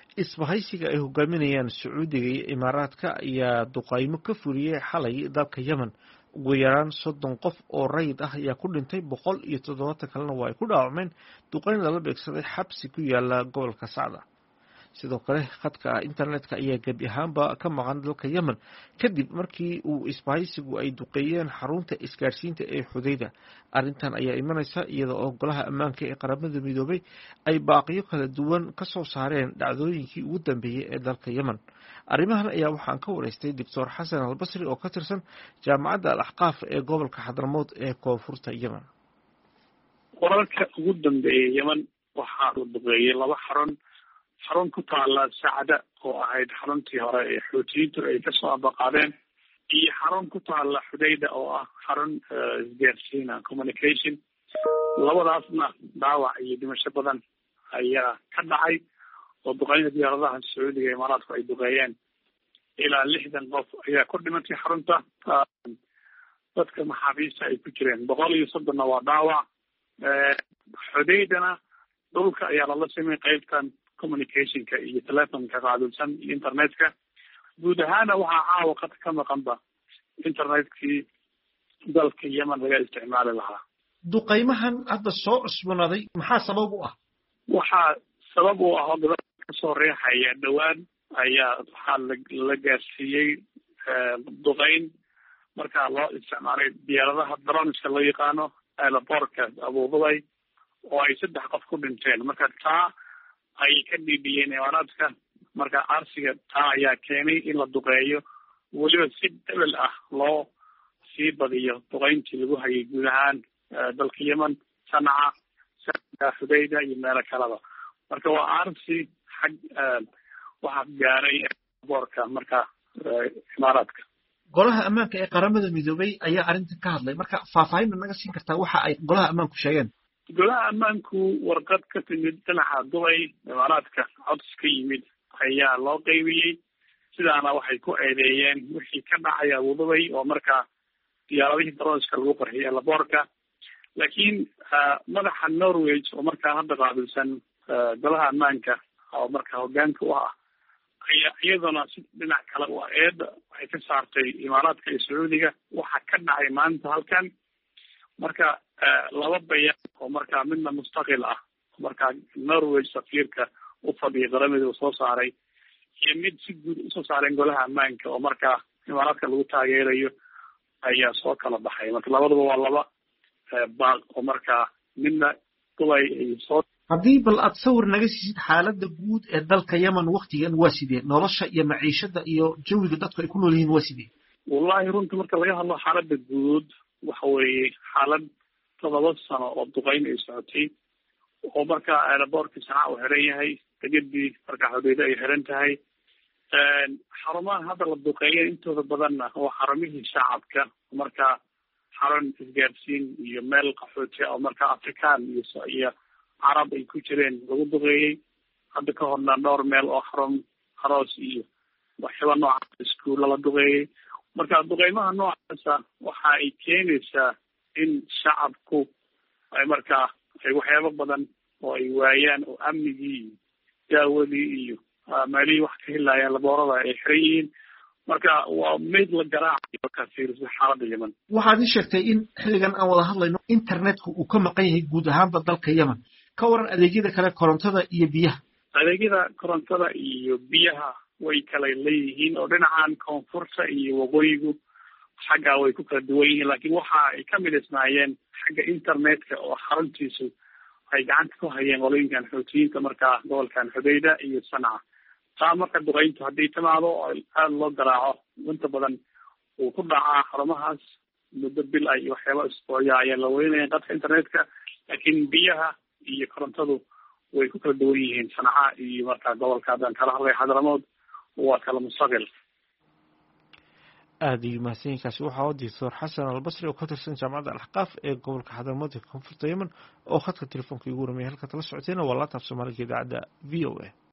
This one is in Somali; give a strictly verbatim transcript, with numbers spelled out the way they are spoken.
isbahaysiga ay hogaaminayaan Sacuudiga iyo Imaaraadka ayaa duqaymo ka fuliyay xalay dalka Yemen. Ugu yaraan soddon qof oo rayid ah ayaa ku dhintay, boqol iyo toddobaatan kalena waa ay ku dhaawacmeen duqayn lala beegsaday xabsi ku yaala gobolka Sacda. Sidoo kale khadka internetka ayaa gebi ahaanba ka maqan dalka Yemen kadib markii uu isbahaysigu ay duqeeyeen xarunta isgaarsiinta ee Xudayda. Arrintan ayaa imanaysa iyada oo golaha ammaanka ee qaramada midoobay ay baaqiyo kala duwan ka soo saareen dhacdooyinkii ugu dambeeyay ee dalka Yemen. Arrimahan ayaa waxaan ka waraystay Doctor Xasan Albasri oo ka tirsan Jaamacadda Al-Ahqaaf ee gobolka Xadramowt ee koonfurta Yemen. Wararka ugu dambeeyay Yemen waxaa uu duqeeyay laba xarun xarun ku taala Sacda oo ahayd xaruntii hore ee Xuutiyiintu ay ka soo abaqadeen, iyo xarun ku taala Xudayda oo ah xarun isgaarsiin communication. labadaasna dhaawac iyo dhimasho badan ayaa ka dhacay oo duqeynta diyaaradaha Sacuudiga iyo Imaaraadku ay duqeeyeen. ilaa lixdan qof ayaa ku dhimatay xarunta, dadka maxaabiista ay ku jireen boqol iyo soddonna waa dhaawac. Xudaydana dhulka ayaa lala simay qaybtan communicationka iyo telefonka qaadilsan iyo internetka. guud ahaana waxaa caawa qad ka maqanba internetkii dalka Yemen laga isticmaali lahaa. Duqaymahan hadda soo cusboonaaday maxaa sabab u ah? waxaa sabab u ah oo gobol kasoo reexaya dhowaan ayaa waxaa la gaarsiiyey duqayn markaa loo isticmaalay diyaaradaha droneska loo yaqaano aeroportka Abu Dhabi oo ay saddex qof ku dhinteen. marka taa ay ka dhiibiyeen Imaaraadka, marka arsiga taa ayaa keenay in la duqeeyo, weliba si debel ah loo sii badiyo duqayntii lagu hayay guud ahaan dalka Yemen, Sanca, Xudayda iyo meelo kaleba. marka waa arsi xag waxaa gaaray boorka marka Imaaraadka. Golaha ammaanka ee qaramada midoobay ayaa arrintan ka hadlay, marka faahfaahin naga siin kartaa waxa ay golaha ammaanku sheegeen? golaha ammaanku warqad ka timid dhinaca Dubai Imaaraadka codsi ka yimid ayaa loo qaybiyey. sidaana waxay ku eedeeyeen wixii ka dhacaya Abu Dhabi oo markaa diyaaradihii droneska lagu qarxiyay airportka. laakiin madaxa Norway oo markaa hadda qaabilsan golaha ammaanka oo markaa hogaanka u ah ayaa iyaduna si dhinac kale u eeda waxay ka saartay Imaaraadka iyo Sacuudiga waxa ka dhacay maanta halkan. marka laba bayaan oo markaa midna mustaqil ah markaa Norway safiirka u fadhiya qaramada uu soo saaray iyo mid si guud usoo saareen golaha ammaanka oo markaa Imaaraadka lagu taageerayo ayaa soo kala baxay. marka labaduba waa laba baaq oo markaa midna Dubai ay soo. haddii bal aad sawir naga siisid xaaladda guud ee dalka Yemen waqtigan waa sidee? nolosha iyo maciishada iyo jawiga dadku ay ku nool yihiin waa sidee? wallahi runta marka laga hadlo xaaladda guud waxa weeye xaalad todoba sano oo duqayn ay socotay oo markaa aeroportka Sanca uu xiran yahay, degadii markaa Xudayda ay xiran tahay. xarumaha hadda la duqeeyay intooda badanna waa xarumihii shacabka, markaa xarun isgaarsiin iyo meel qaxooti oo markaa Afrikaan iyo iyo carab ay ku jireen lagu duqeeyey. hadda ka horna dhowr meel oo xarun aroos iyo waxyaaba noocaas iskuulla la duqeeyey. marka duqeymaha noocaasa waxa ay keenaysaa in shacabku ay markaa ay waxyaabo badan oo ay waayaan oo amnigii daawadii iyo maalihii wax ka helayaan laboorada ay xiran yihiin. marka waa mid la garaacayo ka fiirsa xaaladda Yemen. waxaad ii sheegtay in xilligan aan wada hadlayno internetku uu ka maqan yahay guud ahaanba dalka Yemen. ka waran adeegyada kale, korontada iyo biyaha? adeegyada korontada iyo biyaha way kala leeyihiin oo dhinacan koonfurta iyo waqooyigu xagga way ku kala duwan yihiin, laakiin waxa ay ka midaysnaayeen xagga internetka oo xaruntiisu ay gacanta ku hayeen qolooyinkan Xuutiyiinta markaa gobolkan Xudayda iyo Sanca. taa marka duqeyntu haddii timaado oo aada loo garaaco inta badan uu ku dhacaa xarumahaas muddo bil ay waxyaaba isbooya ayaa la weynaya qadka internetka, laakiin biyaha iyo korontadu way ku kala duwan yihiin. Sanca iyo markaa gobolka haddaan kala hadlay Xadramowt waa kala mustaqil. aad iyo mahadsanyiinkaasi waxaa u Doctor Xasan Albasri oo ka tirsan Jaamacadda Al-Ahqaaf ee gobolka Xadramowt ee koonfurta Yemen oo khadka telefoonka igu waramay. halka tala socoteena waa laanta af Soomaaliga idaacadda V O A.